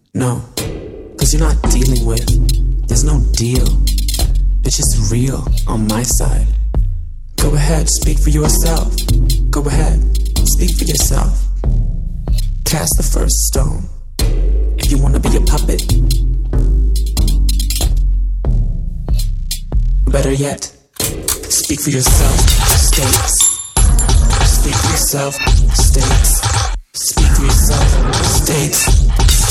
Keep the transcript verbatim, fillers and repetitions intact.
No, cause you're not dealing with. There's no deal. It's just real on my side. Go ahead, speak for yourself. Go ahead, speak for yourself. Cast the first stone. If you wanna be a puppet. Better yet, speak for yourself. States. Speak for yourself. States. Speak for yourself. States.